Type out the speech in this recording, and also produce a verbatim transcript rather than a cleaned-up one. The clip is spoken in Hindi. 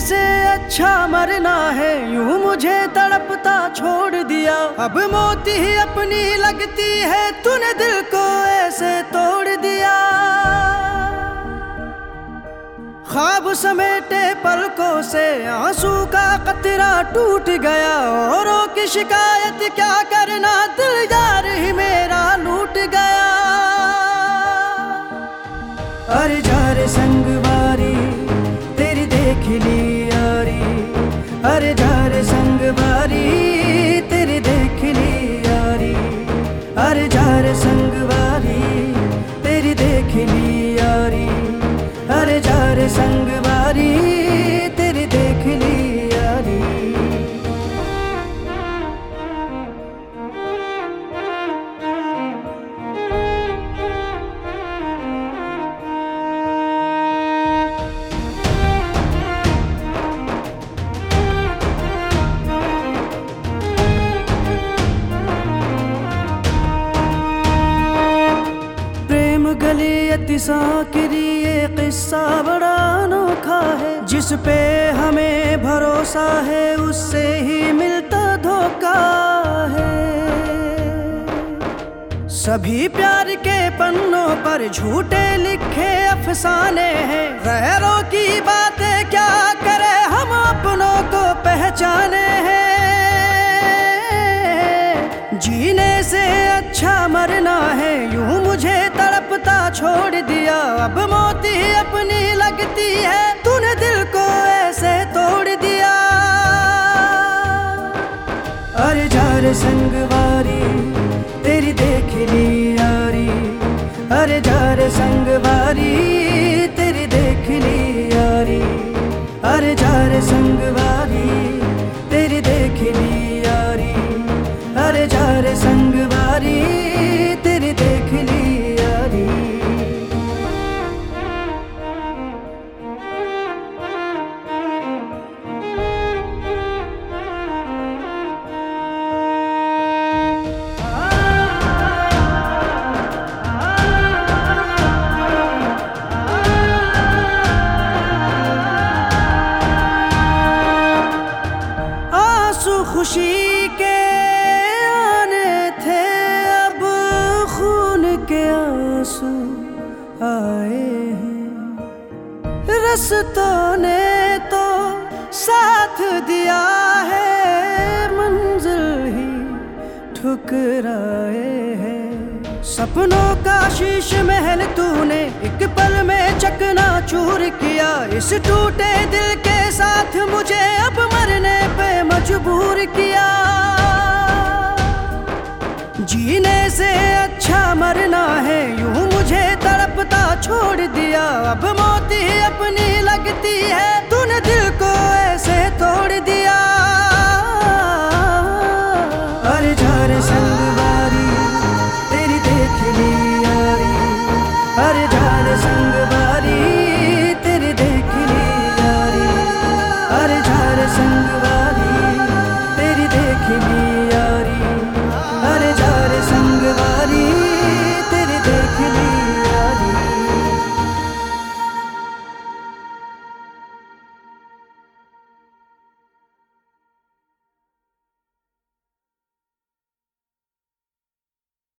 से अच्छा मरना है, यूं मुझे तड़पता छोड़ दिया। अब मौत ही अपनी लगती है, तूने दिल को ऐसे तोड़ दिया। ख्वाब समेटे पलकों से आंसू का कतरा टूट गया। औरों की शिकायत क्या करना, दिल यार ही मेरा लूट गया। अरे जा रे संगवारी तेरी देख ली यारी, अरे जा रे संगवारी तेरी देख ली यारी, अरे जा रे संगवारी तेरी देख ली यारी, अरे जा रे संगवारी तेरी देख ली यारी। गली अति साकिरी ये किस्सा बड़ा अनोखा है। जिस पे हमें भरोसा है उससे ही मिलता धोखा है। सभी प्यार के पन्नों पर झूठे लिखे अफसाने हैं। गैरों की बातें क्या करे, हम अपनों को पहचाने हैं। जीने से अच्छा मरना है, यूं मुझे तड़पता छोड़ दिया। अब मौत ही अपनी लगती है, तूने दिल को ऐसे तोड़ दिया। अरे जा रे संगवारी तेरी देख ली यारी, अरे जा रे संगवारी तेरी देख ली यारी, अरे जा रे संगवारी तेरी देख ली यारी, अरे जा रे संगवारी तेरी देख ली यारी। आंसू खुशी के के आंसू आए हैं। रस्तों ने तो साथ दिया है, मंजिल ही ठुकराए हैं। सपनों का शीश महल तूने एक पल में चकनाचूर किया। इस टूटे दिल के साथ मुझे अब मरने पे मजबूर किया। जीने से अच्छा मरना है, यूं मुझे तड़पता छोड़ दिया। अब मौत ही अपनी लगती है, तूने दिल को ऐसे तोड़ दिया। अरे जा रे संगवारी तेरी देख ली यारी, अरे जा